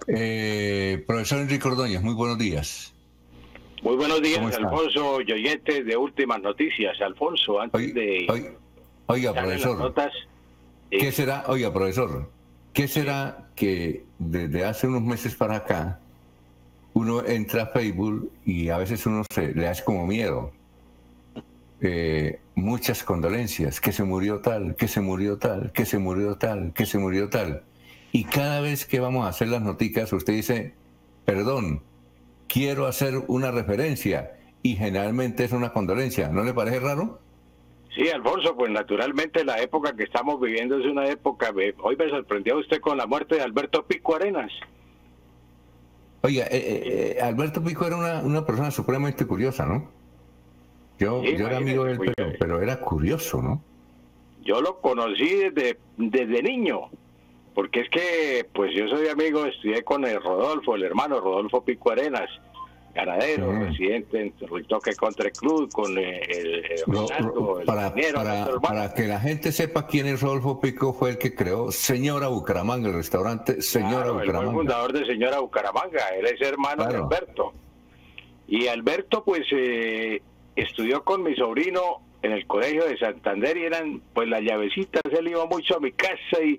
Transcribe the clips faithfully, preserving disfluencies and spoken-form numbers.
Eh, profesor Enrique Ordóñez, muy buenos días. Muy buenos días, ¿Cómo está? Alfonso y oyentes de Últimas Noticias. Alfonso, antes Oiga, de oiga, estar en las profesor, notas, ¿qué eh, será, oiga, profesor, qué sí, será que desde hace unos meses para acá uno entra a Facebook y a veces uno se le hace como miedo? Eh, muchas condolencias, que se murió tal, que se murió tal, que se murió tal, que se murió tal. Y cada vez que vamos a hacer las noticias, usted dice, perdón, quiero hacer una referencia, y generalmente es una condolencia. ¿No le parece raro? sí, Alfonso, pues naturalmente la época que estamos viviendo es una época. eh, Hoy me sorprendió usted con la muerte de Alberto Pico Arenas. Oiga, eh, Sí, eh, eh, Alberto Pico era una, una persona supremamente curiosa, ¿no? sí, Yo, yo era amigo imagínese, de él, pues pero, pero era curioso, ¿no? yo lo conocí desde, desde niño, porque es que, pues yo soy amigo, estudié con el Rodolfo, el hermano Rodolfo Pico Arenas, ganadero, Sí. residente en Ritoque Country Club, con eh, el, el Ro- ro- Ronaldo, el para, ingeniero, nuestro para, hermano. para que la gente sepa quién es Rodolfo Pico, fue el que creó Señora Bucaramanga, el restaurante Señora Claro, él fue el Bucaramanga. fundador de Señora Bucaramanga, él es hermano de Claro. Alberto. Y Alberto pues eh, estudió con mi sobrino en el colegio de Santander y eran pues las llavecitas, él iba mucho a mi casa y,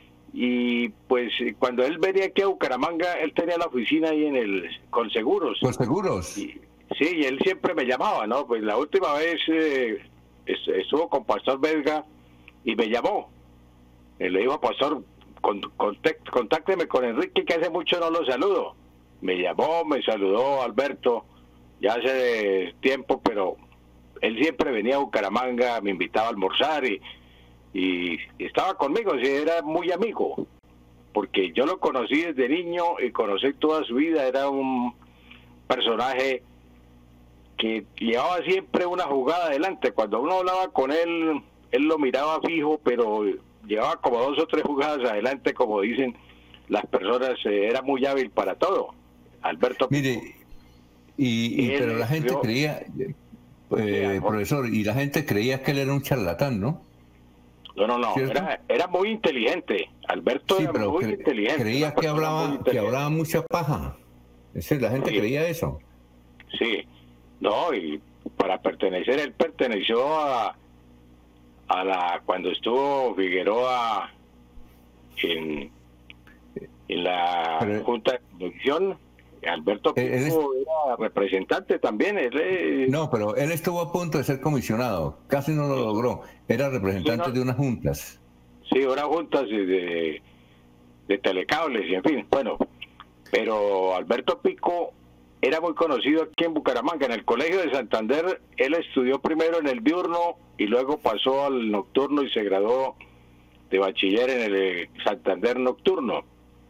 y pues cuando él venía aquí a Bucaramanga, él tenía la oficina ahí en el con seguros. Los seguros. Y, sí, y él siempre me llamaba, ¿no? Pues la última vez eh, estuvo con Pastor Belga y me llamó. Eh, le dijo, Pastor, con, contact, contácteme con Enrique, que hace mucho no lo saludo. Me llamó, me saludó Alberto, ya hace tiempo, pero él siempre venía a Bucaramanga, me invitaba a almorzar y, y estaba conmigo, sí, era muy amigo, porque yo lo conocí desde niño y conocí toda su vida, era un personaje que llevaba siempre una jugada adelante. Cuando uno hablaba con él, él lo miraba fijo, pero llevaba como dos o tres jugadas adelante, como dicen las personas, eh, era muy hábil para todo, Alberto Pico. Mire, y, y pero Él la gente estudió, creía, sí, eh, Alfonso. profesor, y la gente creía que él era un charlatán, ¿no? No, no, no, ¿Cierto? era, era muy inteligente, Alberto Sí, era pero muy cre- inteligente, una creía que persona muy hablaba, que hablaba inteligente. mucha paja. Es decir, la gente Sí, creía eso. sí, no, y para pertenecer, él perteneció a, a la, cuando estuvo Figueroa en, en la Pero Junta de Conducción, Alberto él, él es- Pico era representante también, él, eh, no, pero él estuvo a punto de ser comisionado, casi no lo logró. Era sí, representante no, de unas juntas. sí, ahora juntas de, de, de telecables y en fin, bueno, pero Alberto Pico era muy conocido aquí en Bucaramanga, en el Colegio de Santander. Él estudió primero en el diurno y luego pasó al nocturno y se graduó de bachiller en el eh, Santander nocturno.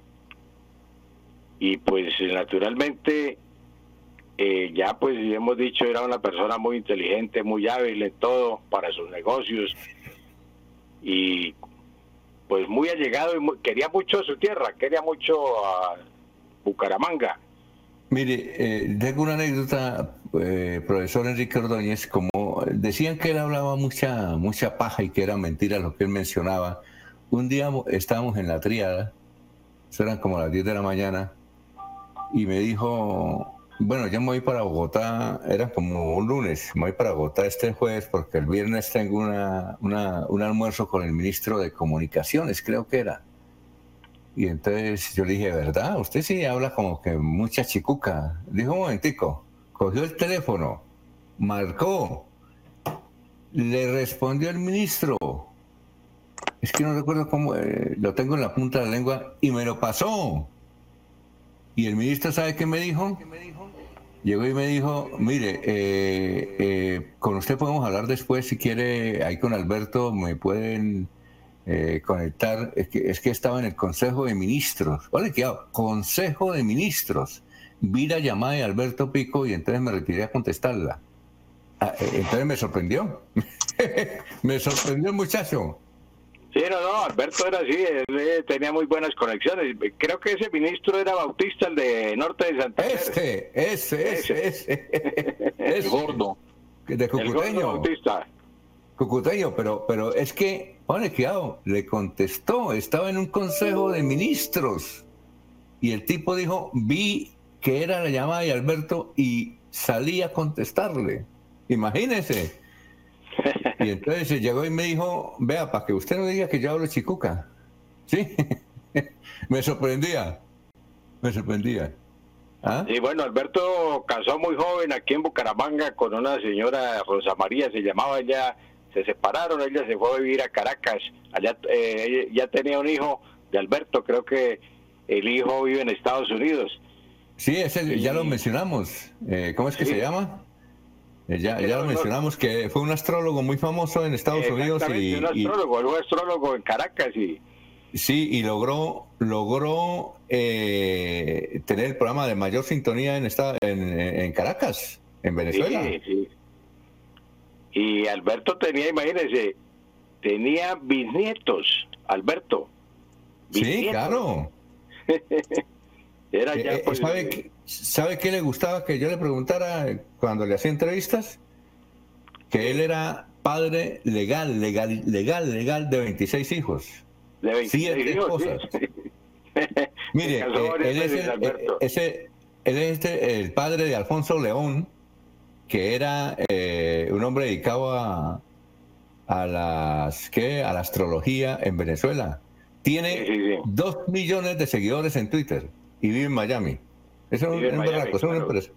Y pues naturalmente, eh, ya pues hemos dicho, era una persona muy inteligente, muy hábil en todo para sus negocios y pues muy allegado y muy, quería mucho a su tierra, quería mucho a Bucaramanga. Mire, eh, tengo una anécdota, eh, profesor Enrique Ordóñez, como decían que él hablaba mucha, mucha paja y que era mentira lo que él mencionaba. Un día mo- estábamos en la triada, eso eran como las diez de la mañana, y me dijo, bueno, yo me voy para Bogotá, era como un lunes, me voy para Bogotá este jueves porque el viernes tengo una, una, un almuerzo con el ministro de Comunicaciones, creo que era. Y entonces yo le dije, ¿verdad? Usted sí habla como que mucha chicuca. Dijo, un momentico, cogió el teléfono, marcó, le respondió el ministro. Es que no recuerdo cómo, eh, lo tengo en la punta de la lengua, y me lo pasó. Y el ministro, ¿sabe qué me dijo? Llegó y me dijo, mire, eh, eh, con usted podemos hablar después si quiere, ahí con Alberto me pueden eh, conectar, es que, es que estaba en el Consejo de Ministros, vale, que Consejo de Ministros, vi la llamada de Alberto Pico y entonces me retiré a contestarla. Ah, eh, entonces me sorprendió, me sorprendió el muchacho. Sí, no, no, Alberto era así, él eh, tenía muy buenas conexiones. Creo que ese ministro era Bautista, el de Norte de Santander. Este, ese, Ese. ese, ese, El ese, gordo. de El gordo Cucuteño. Bautista. Cucuteño, pero, pero es que, pone cuidado, le contestó, estaba en un consejo de ministros. y el tipo dijo, vi que era la llamada de Alberto y salí a contestarle. Imagínese. Y entonces llegó y me dijo, vea, para que usted no diga que yo hablo chicuca. Sí, me sorprendía, me sorprendía. ¿Ah? Y bueno, Alberto casó muy joven aquí en Bucaramanga con una señora, Rosa María se llamaba ella, se separaron, ella se fue a vivir a Caracas, allá eh, ya tenía un hijo de Alberto, creo que el hijo vive en Estados Unidos. Sí, ese y, ya lo mencionamos, eh, ¿cómo es que sí. se llama? Eh, ya ya no, lo mencionamos, no, que fue un astrólogo muy famoso en Estados Unidos. Y, un astrólogo, y, un astrólogo en Caracas y... Sí, y logró logró eh, tener el programa de mayor sintonía en, esta, en, en Caracas, en Venezuela. Sí, sí. Y Alberto tenía, imagínense, tenía bisnietos, Alberto. Bisnietos. Sí, claro. Era ya, pues, ¿Sabe, eh, ¿Sabe qué le gustaba que yo le preguntara cuando le hacía entrevistas? Que él era padre legal, legal, legal, legal de veintiséis hijos. De veintiséis Siete hijos, cosas. Sí. Mire, eh, él, es el, ese, él es este, el padre de Alfonso León, que era eh, un hombre dedicado a, a las ¿qué? a la astrología en Venezuela. Tiene sí, sí, sí. dos millones de seguidores en Twitter y vive en Miami. Eso es un berraco, es una empresa.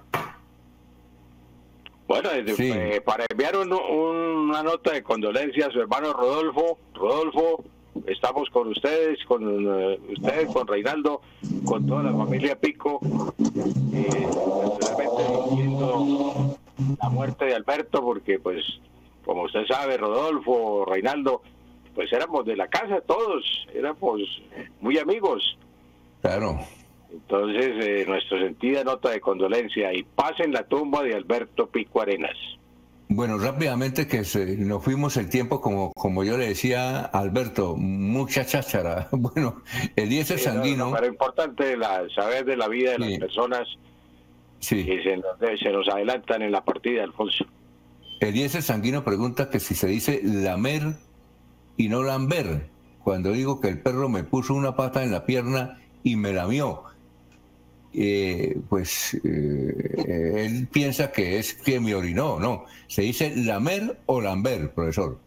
Bueno, sí. eh, para enviar un, un, una nota de condolencia a su hermano Rodolfo, Rodolfo, estamos con ustedes, con uh, ustedes, con Reinaldo, con toda la familia Pico, eh, realmente viendo la muerte de Alberto, porque pues, como usted sabe, Rodolfo, Reinaldo, pues éramos de la casa todos, éramos muy amigos. Claro. Entonces, eh, nuestra sentida nota de condolencia y paz en la tumba de Alberto Pico Arenas. Bueno, rápidamente que se, nos fuimos el tiempo, como como yo le decía a Alberto, mucha cháchara. Bueno, Eliezer sí, Sanguino... No, no, pero importante la, saber de la vida de sí. las personas sí. que se nos, se nos adelantan en la partida, Alfonso. Eliezer Sanguino pregunta que si se dice lamer y no lamber, cuando digo que el perro me puso una pata en la pierna y me lamió. Eh, pues eh, él piensa que es que me orinó, no. ¿Se dice lamer o lamber, profesor?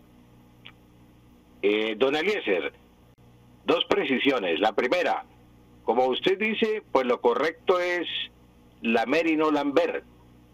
Eh, don Eliezer, dos precisiones. La primera, como usted dice, pues lo correcto es lamer y no lamber.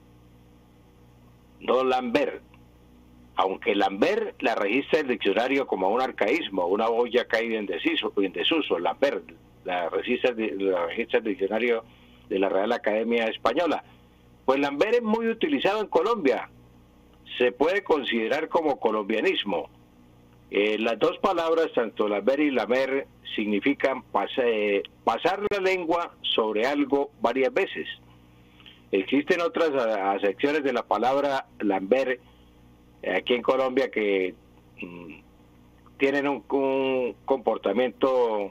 No lamber. Aunque lamber la registra el diccionario como un arcaísmo, una olla caída en desuso, en desuso lamber. La registra, la registra el diccionario de la Real Academia Española. Pues lamber es muy utilizado en Colombia. Se puede considerar como colombianismo. Eh, las dos palabras, tanto lamber y lamer, significan pas eh, pasar la lengua sobre algo varias veces. Existen otras acepciones de la palabra lamber eh, aquí en Colombia que mm, tienen un, un comportamiento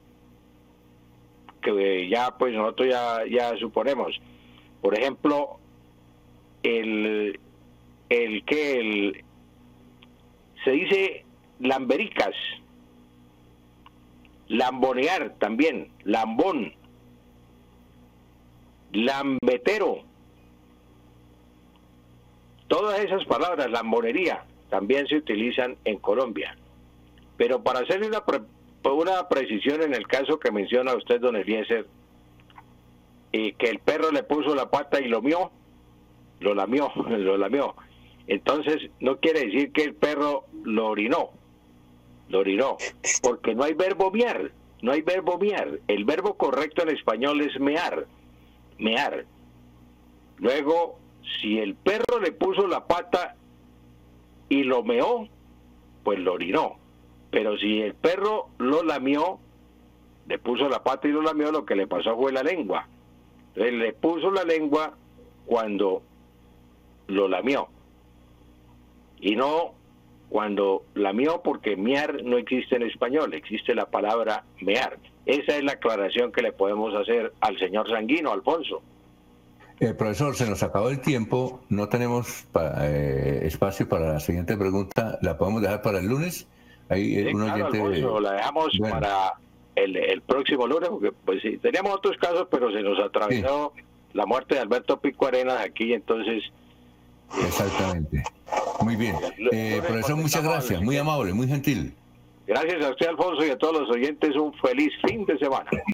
que ya pues nosotros ya, ya suponemos. Por ejemplo, el el que el se dice lambericas, lambonear también, lambón, lambetero, todas esas palabras, lambonería, también se utilizan en Colombia. Pero para hacerle una pre una precisión en el caso que menciona usted, don Eliezer, y que el perro le puso la pata y lo mió, lo lamió, lo lamió. Entonces no quiere decir que el perro lo orinó, lo orinó, porque no hay verbo mear, no hay verbo mear. El verbo correcto en español es mear, mear. Luego, si el perro le puso la pata y lo meó, pues lo orinó. Pero si el perro lo lamió, le puso la pata y lo lamió, lo que le pasó fue la lengua. Entonces le puso la lengua cuando lo lamió. Y no cuando lamió, porque mear no existe en español, existe la palabra mear. Esa es la aclaración que le podemos hacer al señor Sanguino, Alfonso. Eh, profesor, se nos acabó el tiempo, no tenemos para, eh, espacio para la siguiente pregunta, ¿la podemos dejar para el lunes? Ahí, sí, un claro, oyente... Alfonso, la dejamos bueno. para el, el próximo lunes, porque pues sí, teníamos otros casos, pero se nos atravesó sí. la muerte de Alberto Pico Arenas aquí, entonces... Exactamente. Muy bien. Eh, profesor, muchas gracias, muy amable, muy gentil. Gracias a usted, Alfonso, y a todos los oyentes, un feliz fin de semana.